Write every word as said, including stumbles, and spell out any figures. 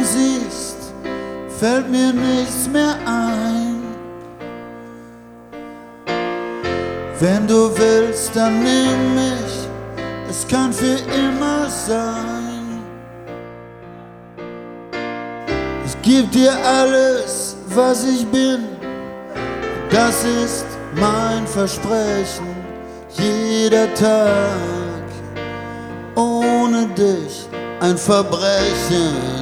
siehst, fällt mir nichts mehr ein. Wenn du willst, dann nimm mich, es kann für immer sein. Ich geb dir alles, was ich bin, das ist mein Versprechen. Jeder Tag ohne dich ein Verbrechen.